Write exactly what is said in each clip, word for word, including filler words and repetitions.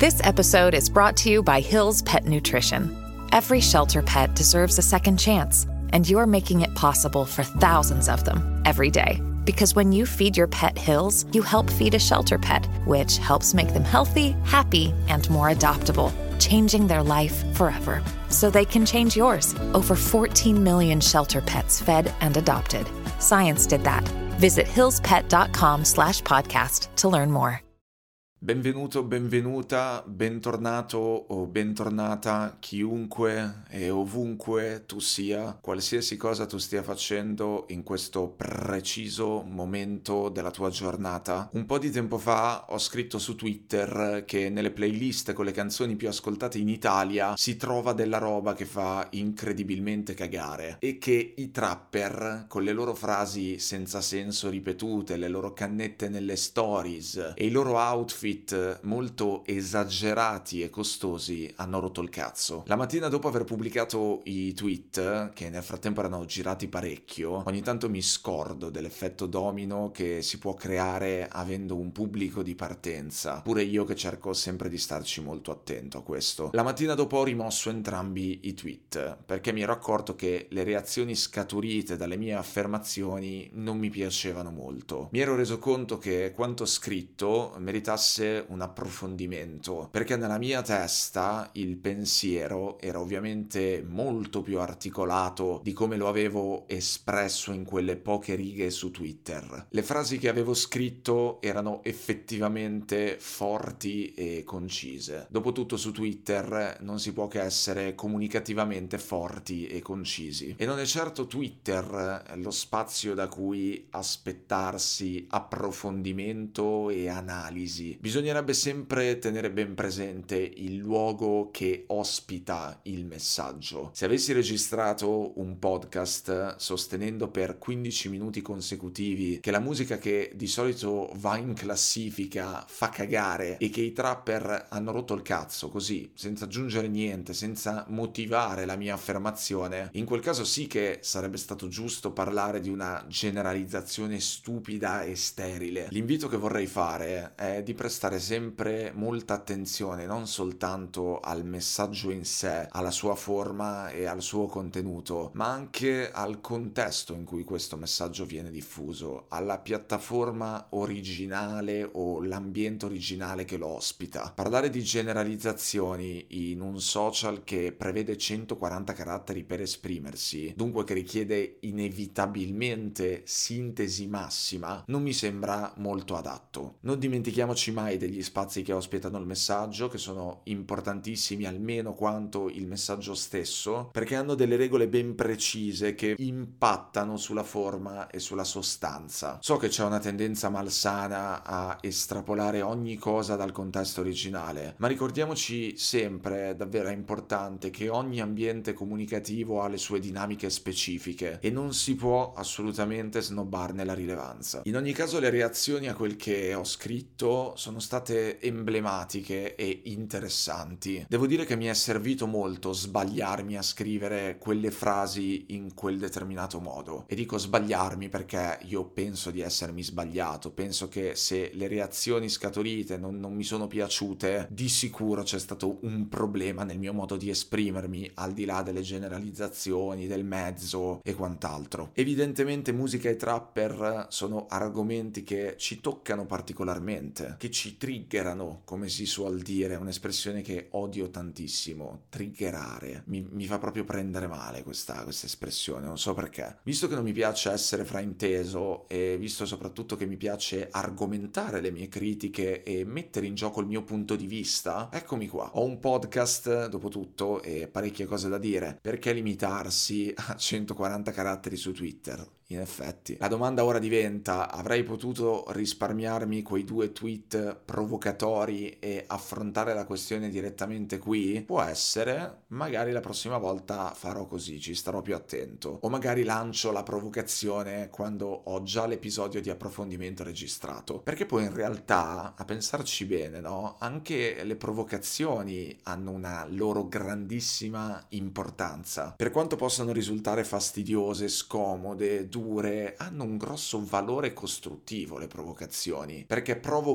This episode is brought to you by Hill's Pet Nutrition. Every shelter pet deserves a second chance, and you're making it possible for thousands of them every day. Because when you feed your pet Hill's, you help feed a shelter pet, which helps make them healthy, happy, and more adoptable, changing their life forever. So they can change yours. Over fourteen million shelter pets fed and adopted. Science did that. Visit hillspet.com slash podcast to learn more. Benvenuto, benvenuta, bentornato o bentornata chiunque e ovunque tu sia, qualsiasi cosa tu stia facendo in questo preciso momento della tua giornata. Un po' di tempo fa ho scritto su Twitter che nelle playlist con le canzoni più ascoltate in Italia si trova della roba che fa incredibilmente cagare e che i trapper con le loro frasi senza senso ripetute, le loro cannette nelle stories e i loro outfit molto esagerati e costosi hanno rotto il cazzo. La mattina dopo aver pubblicato i tweet, che nel frattempo erano girati parecchio, ogni tanto mi scordo dell'effetto domino che si può creare avendo un pubblico di partenza. Pure io che cerco sempre di starci molto attento a questo. La mattina dopo ho rimosso entrambi i tweet, perché mi ero accorto che le reazioni scaturite dalle mie affermazioni non mi piacevano molto. Mi ero reso conto che quanto scritto meritasse un approfondimento, perché nella mia testa il pensiero era ovviamente molto più articolato di come lo avevo espresso in quelle poche righe su Twitter. Le frasi che avevo scritto erano effettivamente forti e concise. Dopotutto su Twitter non si può che essere comunicativamente forti e concisi. E non è certo Twitter lo spazio da cui aspettarsi approfondimento e analisi. Bisognerebbe sempre tenere ben presente il luogo che ospita il messaggio. Se avessi registrato un podcast sostenendo per quindici minuti consecutivi che la musica che di solito va in classifica fa cagare e che i trapper hanno rotto il cazzo così, senza aggiungere niente, senza motivare la mia affermazione, in quel caso sì che sarebbe stato giusto parlare di una generalizzazione stupida e sterile. L'invito che vorrei fare è di prestare sempre molta attenzione non soltanto al messaggio in sé, alla sua forma e al suo contenuto, ma anche al contesto in cui questo messaggio viene diffuso, alla piattaforma originale o l'ambiente originale che lo ospita. Parlare di generalizzazioni in un social che prevede centoquaranta caratteri per esprimersi, dunque che richiede inevitabilmente sintesi massima, non mi sembra molto adatto. Non dimentichiamoci mai degli spazi che ospitano il messaggio, che sono importantissimi almeno quanto il messaggio stesso, perché hanno delle regole ben precise che impattano sulla forma e sulla sostanza. So che c'è una tendenza malsana a estrapolare ogni cosa dal contesto originale, ma ricordiamoci sempre, davvero è importante, che ogni ambiente comunicativo ha le sue dinamiche specifiche e non si può assolutamente snobbarne la rilevanza. In ogni caso le reazioni a quel che ho scritto sono state emblematiche e interessanti. Devo dire che mi è servito molto sbagliarmi a scrivere quelle frasi in quel determinato modo. E dico sbagliarmi perché io penso di essermi sbagliato. Penso che se le reazioni scaturite non, non mi sono piaciute, di sicuro c'è stato un problema nel mio modo di esprimermi, al di là delle generalizzazioni, del mezzo e quant'altro. Evidentemente musica e trapper sono argomenti che ci toccano particolarmente, che ci triggerano, come si suol dire, un'espressione che odio tantissimo, triggerare. Mi, mi fa proprio prendere male questa, questa espressione, non so perché. Visto che non mi piace essere frainteso e visto soprattutto che mi piace argomentare le mie critiche e mettere in gioco il mio punto di vista, eccomi qua. Ho un podcast, dopo tutto, e parecchie cose da dire. Perché limitarsi a centoquaranta caratteri su Twitter? In effetti. La domanda ora diventa: avrei potuto risparmiarmi quei due tweet provocatori e affrontare la questione direttamente qui? Può essere, magari la prossima volta farò così, ci starò più attento. O magari lancio la provocazione quando ho già l'episodio di approfondimento registrato. Perché poi in realtà, a pensarci bene, no? Anche le provocazioni hanno una loro grandissima importanza. Per quanto possano risultare fastidiose, scomode, dure, hanno un grosso valore costruttivo le provocazioni, perché provocano reazioni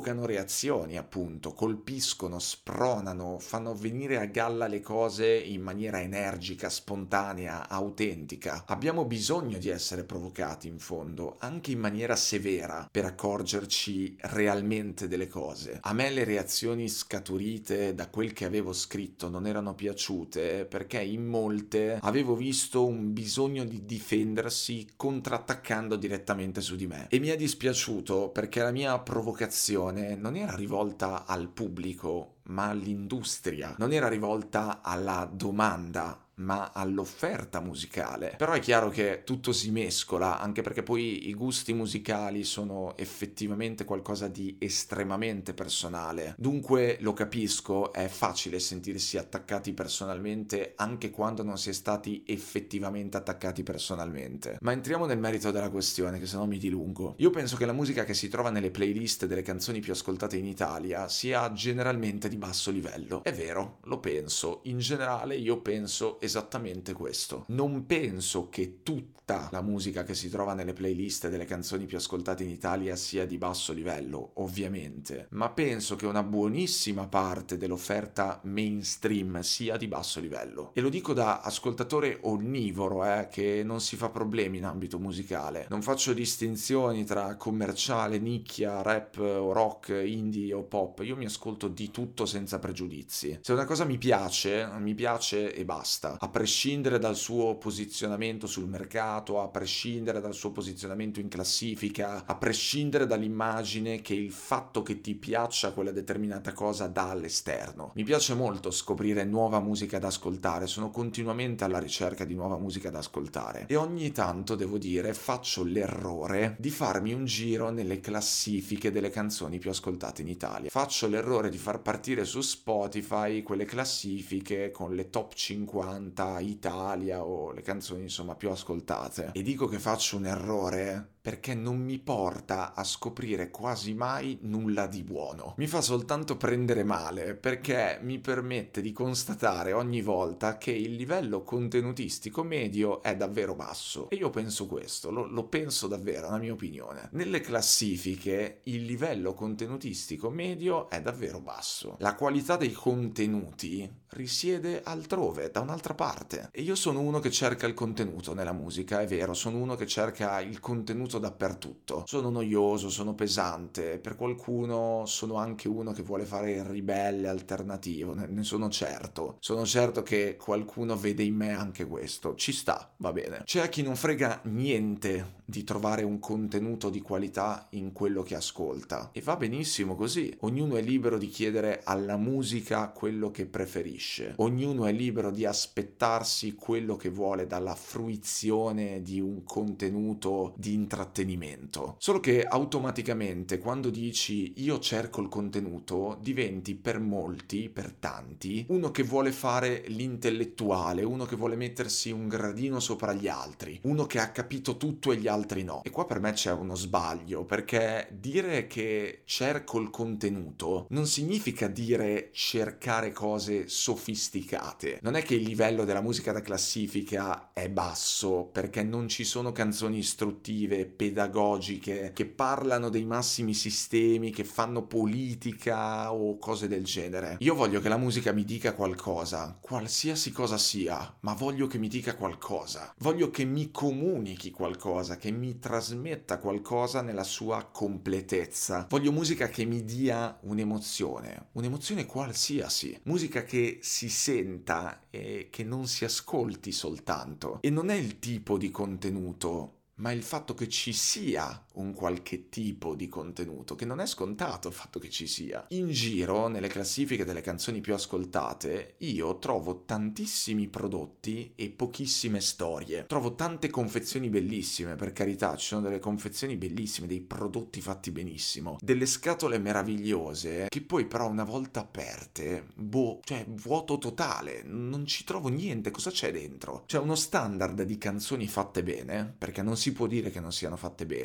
reazioni, appunto, colpiscono, spronano, fanno venire a galla le cose in maniera energica, spontanea, autentica. Abbiamo bisogno di essere provocati, in fondo, anche in maniera severa, per accorgerci realmente delle cose. A me le reazioni scaturite da quel che avevo scritto non erano piaciute perché in molte avevo visto un bisogno di difendersi contrattaccando direttamente su di me. E mi è dispiaciuto perché la mia provocazione non era rivolta al pubblico, ma all'industria. Non era rivolta alla domanda, ma all'offerta musicale. Però è chiaro che tutto si mescola, anche perché poi i gusti musicali sono effettivamente qualcosa di estremamente personale. Dunque lo capisco, è facile sentirsi attaccati personalmente anche quando non si è stati effettivamente attaccati personalmente. Ma entriamo nel merito della questione, che sennò mi dilungo. Io penso che la musica che si trova nelle playlist delle canzoni più ascoltate in Italia sia generalmente di basso livello. È vero, lo penso. In generale io penso esattamente questo. Non penso che tutta la musica che si trova nelle playlist delle canzoni più ascoltate in Italia sia di basso livello, ovviamente, ma penso che una buonissima parte dell'offerta mainstream sia di basso livello. E lo dico da ascoltatore onnivoro, eh, che non si fa problemi in ambito musicale. Non faccio distinzioni tra commerciale, nicchia, rap o rock, indie o pop. Io mi ascolto di tutto senza pregiudizi. Se una cosa mi piace, mi piace e basta. A prescindere dal suo posizionamento sul mercato, a prescindere dal suo posizionamento in classifica, a prescindere dall'immagine che il fatto che ti piaccia quella determinata cosa dà all'esterno. Mi piace molto scoprire nuova musica da ascoltare, sono continuamente alla ricerca di nuova musica da ascoltare e ogni tanto, devo dire, faccio l'errore di farmi un giro nelle classifiche delle canzoni più ascoltate in Italia. Faccio l'errore di far partire su Spotify quelle classifiche con le top cinquanta Italia o le canzoni insomma più ascoltate, e dico che faccio un errore perché non mi porta a scoprire quasi mai nulla di buono. Mi fa soltanto prendere male perché mi permette di constatare ogni volta che il livello contenutistico medio è davvero basso. E io penso questo, lo, lo penso davvero, è la mia opinione. Nelle classifiche il livello contenutistico medio è davvero basso. La qualità dei contenuti risiede altrove, da un'altra parte. E io sono uno che cerca il contenuto nella musica, è vero, sono uno che cerca il contenuto dappertutto. Sono noioso, sono pesante, per qualcuno sono anche uno che vuole fare il ribelle alternativo, ne, ne sono certo. Sono certo che qualcuno vede in me anche questo. Ci sta, va bene. C'è a chi non frega niente di trovare un contenuto di qualità in quello che ascolta. E va benissimo così. Ognuno è libero di chiedere alla musica quello che preferisce. Ognuno è libero di aspettarsi quello che vuole dalla fruizione di un contenuto di intrattenimento. Solo che automaticamente quando dici io cerco il contenuto, diventi per molti, per tanti, uno che vuole fare l'intellettuale, uno che vuole mettersi un gradino sopra gli altri, uno che ha capito tutto e gli altri no. E qua per me c'è uno sbaglio, perché dire che cerco il contenuto non significa dire cercare cose sofisticate. Non è che il livello della musica da classifica è basso perché non ci sono canzoni istruttive, pedagogiche, che parlano dei massimi sistemi, che fanno politica o cose del genere. Io voglio che la musica mi dica qualcosa, qualsiasi cosa sia, ma voglio che mi dica qualcosa. Voglio che mi comunichi qualcosa, che mi trasmetta qualcosa nella sua completezza. Voglio musica che mi dia un'emozione, un'emozione qualsiasi. Musica che si senta e che non si ascolti soltanto. E non è il tipo di contenuto, ma il fatto che ci sia un qualche tipo di contenuto, che non è scontato il fatto che ci sia. In giro, nelle classifiche delle canzoni più ascoltate, io trovo tantissimi prodotti e pochissime storie. Trovo tante confezioni bellissime, per carità, ci sono delle confezioni bellissime, dei prodotti fatti benissimo, delle scatole meravigliose, che poi però una volta aperte, boh, cioè vuoto totale, non ci trovo niente, cosa c'è dentro? C'è uno standard di canzoni fatte bene, perché non si può dire che non siano fatte bene,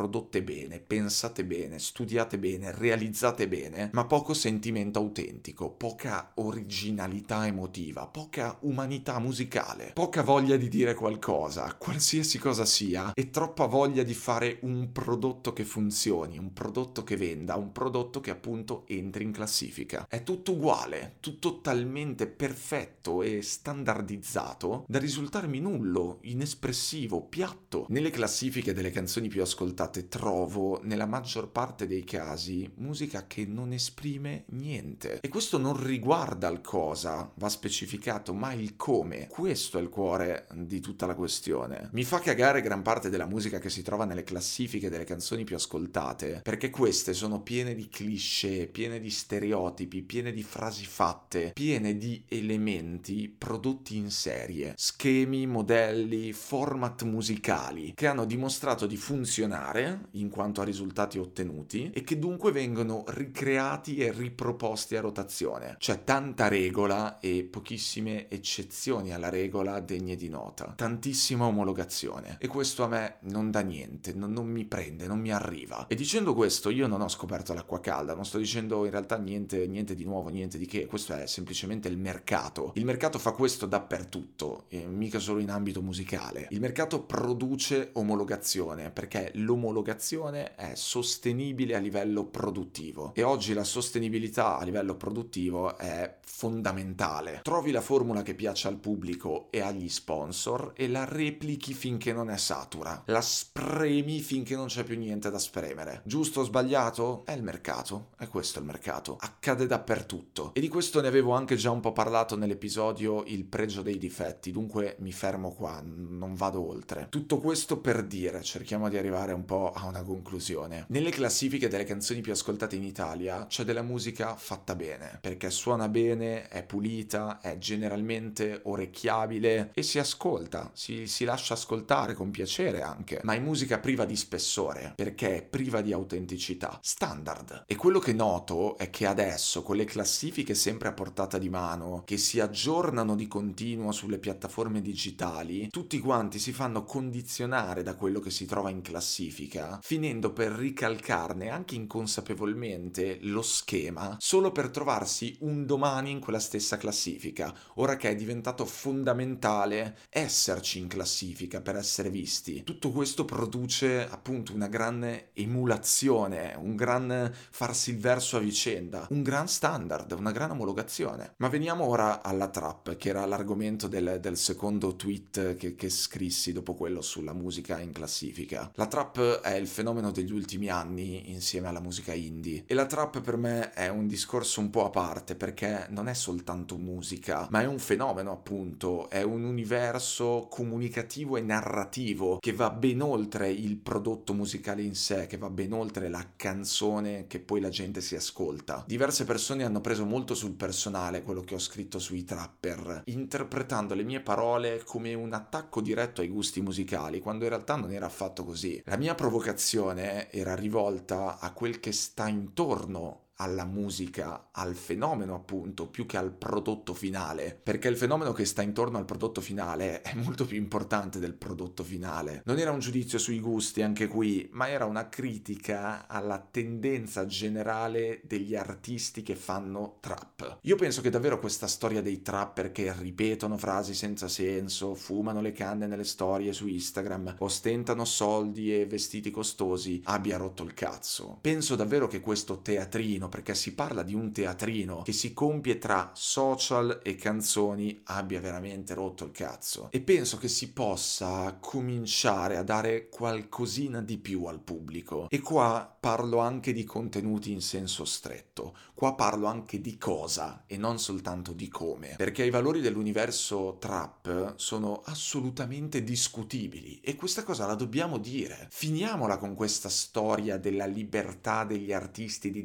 prodotte bene, pensate bene, studiate bene, realizzate bene, ma poco sentimento autentico, poca originalità emotiva, poca umanità musicale, poca voglia di dire qualcosa, qualsiasi cosa sia, e troppa voglia di fare un prodotto che funzioni, un prodotto che venda, un prodotto che appunto entri in classifica. È tutto uguale, tutto talmente perfetto e standardizzato da risultarmi nullo, inespressivo, piatto. Nelle classifiche delle canzoni più ascoltate trovo, nella maggior parte dei casi, musica che non esprime niente. E questo non riguarda il cosa, va specificato, ma il come. Questo è il cuore di tutta la questione. Mi fa cagare gran parte della musica che si trova nelle classifiche delle canzoni più ascoltate, perché queste sono piene di cliché, piene di stereotipi, piene di frasi fatte, piene di elementi prodotti in serie, schemi, modelli, format musicali che hanno dimostrato di funzionare in quanto a risultati ottenuti e che dunque vengono ricreati e riproposti a rotazione. C'è tanta regola e pochissime eccezioni alla regola degne di nota, tantissima omologazione, e questo a me non dà niente, non, non mi prende, non mi arriva. E dicendo questo io non ho scoperto l'acqua calda, non sto dicendo in realtà niente, niente di nuovo, niente di che, questo è semplicemente il mercato. Il mercato fa questo dappertutto, e mica solo in ambito musicale. Il mercato produce omologazione perché l'omologazione è sostenibile a livello produttivo, e oggi la sostenibilità a livello produttivo è fondamentale. Trovi la formula che piace al pubblico e agli sponsor e la replichi finché non è satura, la spremi finché non c'è più niente da spremere. Giusto o sbagliato? È il mercato, è questo il mercato, accade dappertutto, e di questo ne avevo anche già un po' parlato nell'episodio Il pregio dei difetti, dunque mi fermo qua, non vado oltre. Tutto questo per dire, cerchiamo di arrivare un po' a una conclusione. Nelle classifiche delle canzoni più ascoltate in Italia c'è della musica fatta bene, perché suona bene, è pulita, è generalmente orecchiabile e si ascolta, si, si lascia ascoltare con piacere anche, ma è musica priva di spessore, perché è priva di autenticità, standard. E quello che noto è che adesso, con le classifiche sempre a portata di mano, che si aggiornano di continuo sulle piattaforme digitali, tutti quanti si fanno condizionare da quello che si trova in classifica, finendo per ricalcarne anche inconsapevolmente lo schema solo per trovarsi un domani in quella stessa classifica, ora che è diventato fondamentale esserci in classifica per essere visti. Tutto questo produce appunto una grande emulazione, un gran farsi il verso a vicenda, un gran standard, una gran omologazione. Ma veniamo ora alla trap, che era l'argomento del, del secondo tweet che, che scrissi dopo quello sulla musica in classifica. La trap è il fenomeno degli ultimi anni insieme alla musica indie, e la trap per me è un discorso un po' a parte, perché non è soltanto musica, ma è un fenomeno appunto, è un universo comunicativo e narrativo che va ben oltre il prodotto musicale in sé, che va ben oltre la canzone che poi la gente si ascolta. Diverse persone hanno preso molto sul personale quello che ho scritto sui trapper, interpretando le mie parole come un attacco diretto ai gusti musicali, quando in realtà non era affatto così. La mia provocazione era rivolta a quel che sta intorno alla musica, al fenomeno appunto, più che al prodotto finale, perché il fenomeno che sta intorno al prodotto finale è molto più importante del prodotto finale. Non era un giudizio sui gusti anche qui, ma era una critica alla tendenza generale degli artisti che fanno trap. Io penso che davvero questa storia dei trapper che ripetono frasi senza senso, fumano le canne nelle storie su Instagram, ostentano soldi e vestiti costosi, abbia rotto il cazzo. Penso davvero che questo teatrino, perché si parla di un teatrino che si compie tra social e canzoni, abbia veramente rotto il cazzo. E penso che si possa cominciare a dare qualcosina di più al pubblico. E qua parlo anche di contenuti in senso stretto. Qua parlo anche di cosa e non soltanto di come, perché i valori dell'universo trap sono assolutamente discutibili, e questa cosa la dobbiamo dire. Finiamola con questa storia della libertà degli artisti di dire sempre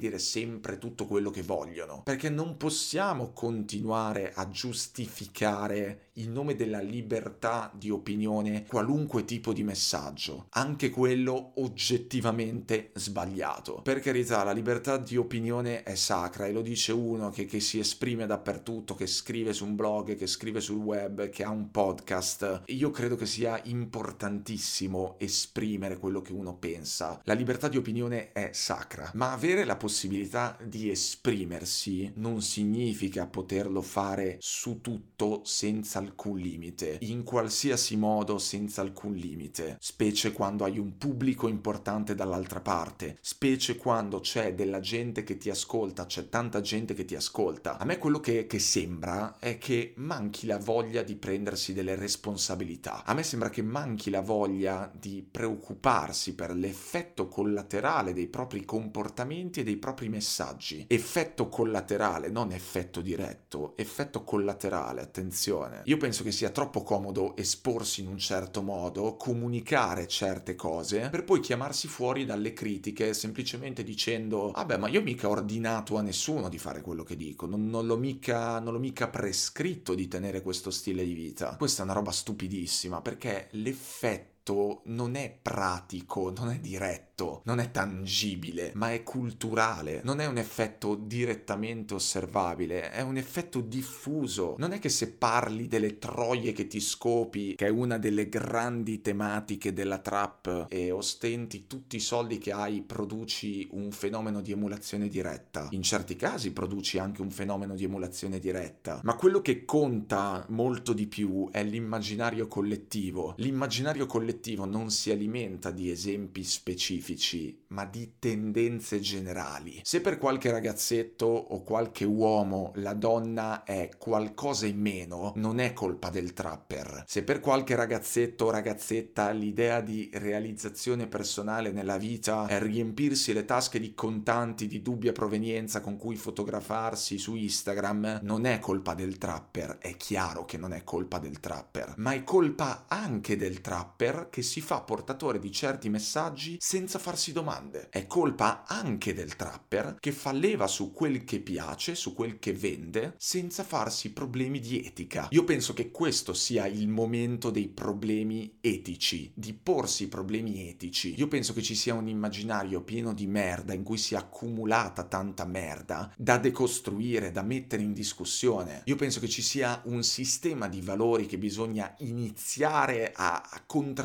sempre tutto quello che vogliono, perché non possiamo continuare a giustificare in nome della libertà di opinione qualunque tipo di messaggio, anche quello oggettivamente sbagliato. Per carità, la libertà di opinione è sacra e lo dice uno che, che si esprime dappertutto, che scrive su un blog, che scrive sul web, che ha un podcast. Io credo che sia importantissimo esprimere quello che uno pensa. La libertà di opinione è sacra, ma avere la possibilità di esprimersi non significa poterlo fare su tutto senza alcun limite, in qualsiasi modo senza alcun limite, specie quando hai un pubblico importante dall'altra parte, specie quando c'è della gente che ti ascolta, c'è tanta gente che ti ascolta. A me quello che, che sembra è che manchi la voglia di prendersi delle responsabilità. A me sembra che manchi la voglia di preoccuparsi per l'effetto collaterale dei propri comportamenti e dei propri messaggi. Effetto collaterale, non effetto diretto, effetto collaterale, attenzione. Io penso che sia troppo comodo esporsi in un certo modo, comunicare certe cose, per poi chiamarsi fuori dalle critiche semplicemente dicendo vabbè, ma io mica ho ordinato a nessuno di fare quello che dico, non, non l'ho mica, non l'ho mica prescritto di tenere questo stile di vita. Questa è una roba stupidissima, perché l'effetto non è pratico, non è diretto, non è tangibile, ma è culturale. Non è un effetto direttamente osservabile, è un effetto diffuso. Non è che se parli delle troie che ti scopi, che è una delle grandi tematiche della trap, e ostenti tutti i soldi che hai, produci un fenomeno di emulazione diretta. In certi casi produci anche un fenomeno di emulazione diretta, ma quello che conta molto di più è l'immaginario collettivo. L'immaginario collettivo non si alimenta di esempi specifici, ma di tendenze generali. Se per qualche ragazzetto o qualche uomo la donna è qualcosa in meno, non è colpa del trapper. Se per qualche ragazzetto o ragazzetta l'idea di realizzazione personale nella vita è riempirsi le tasche di contanti di dubbia provenienza con cui fotografarsi su Instagram, non è colpa del trapper. È chiaro che non è colpa del trapper, ma è colpa anche del trapper che si fa portatore di certi messaggi senza farsi domande. È colpa anche del trapper che fa leva su quel che piace, su quel che vende, senza farsi problemi di etica. Io penso che questo sia il momento dei problemi etici, di porsi problemi etici. Io penso che ci sia un immaginario pieno di merda in cui si è accumulata tanta merda da decostruire, da mettere in discussione. Io penso che ci sia un sistema di valori che bisogna iniziare a, a contraddire,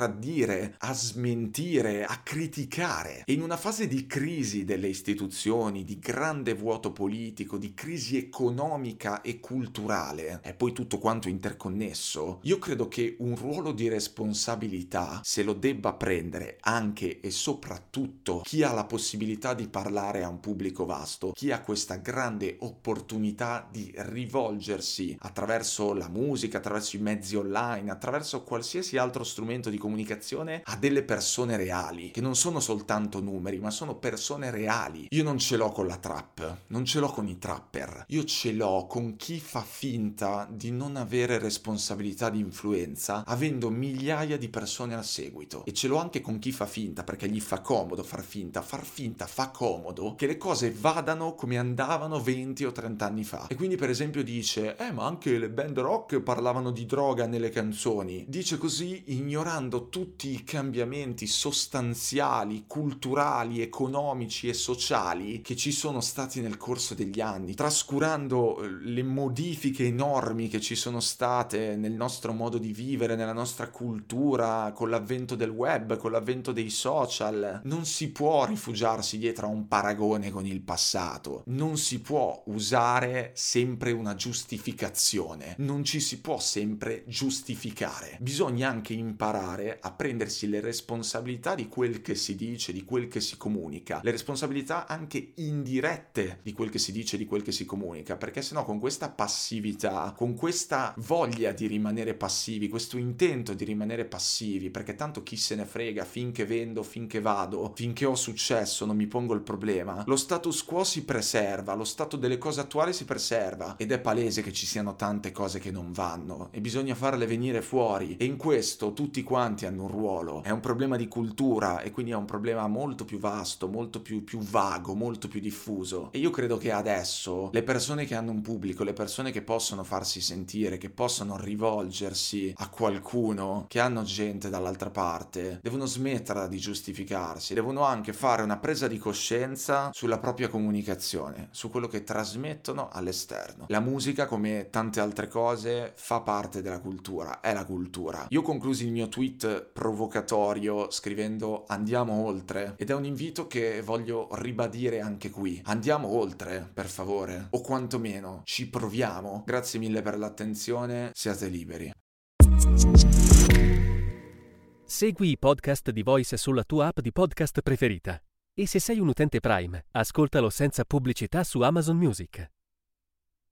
a smentire, a criticare. E in una fase di crisi delle istituzioni, di grande vuoto politico, di crisi economica e culturale, e poi tutto quanto interconnesso, io credo che un ruolo di responsabilità se lo debba prendere anche e soprattutto chi ha la possibilità di parlare a un pubblico vasto, chi ha questa grande opportunità di rivolgersi attraverso la musica, attraverso i mezzi online, attraverso qualsiasi altro strumento di comunicazione a delle persone reali, che non sono soltanto numeri, ma sono persone reali. Io non ce l'ho con la trap, non ce l'ho con i trapper, io ce l'ho con chi fa finta di non avere responsabilità di influenza, avendo migliaia di persone al seguito. E ce l'ho anche con chi fa finta, perché gli fa comodo far finta, far finta fa comodo che le cose vadano come andavano venti o trenta anni fa. E quindi per esempio dice, eh ma anche le band rock parlavano di droga nelle canzoni. Dice così ignorando tutti i cambiamenti sostanziali, culturali, economici e sociali che ci sono stati nel corso degli anni, trascurando le modifiche enormi che ci sono state nel nostro modo di vivere, nella nostra cultura, con l'avvento del web, con l'avvento dei social. Non si può rifugiarsi dietro a un paragone con il passato, non si può usare sempre una giustificazione, non ci si può sempre giustificare. Bisogna anche imparare a prendersi le responsabilità di quel che si dice, di quel che si comunica, le responsabilità anche indirette di quel che si dice, di quel che si comunica, perché sennò con questa passività, con questa voglia di rimanere passivi, questo intento di rimanere passivi, perché tanto chi se ne frega, finché vendo, finché vado, finché ho successo, non mi pongo il problema, lo status quo si preserva, lo stato delle cose attuali si preserva, ed è palese che ci siano tante cose che non vanno e bisogna farle venire fuori, e in questo tutti quanti hanno un ruolo. È un problema di cultura e quindi è un problema molto molto più vasto, molto più, più vago, molto più diffuso. E io credo che adesso le persone che hanno un pubblico, le persone che possono farsi sentire, che possono rivolgersi a qualcuno, che hanno gente dall'altra parte, devono smetterla di giustificarsi, devono anche fare una presa di coscienza sulla propria comunicazione, su quello che trasmettono all'esterno. La musica, come tante altre cose, fa parte della cultura, è la cultura. Io conclusi il mio tweet provocatorio scrivendo andiamo oltre, ed è un invito che voglio ribadire anche qui. Andiamo oltre, per favore, o quantomeno ci proviamo. Grazie mille per l'attenzione, siate liberi. Segui i podcast di Voice sulla tua app di podcast preferita. E se sei un utente Prime, ascoltalo senza pubblicità su Amazon Music.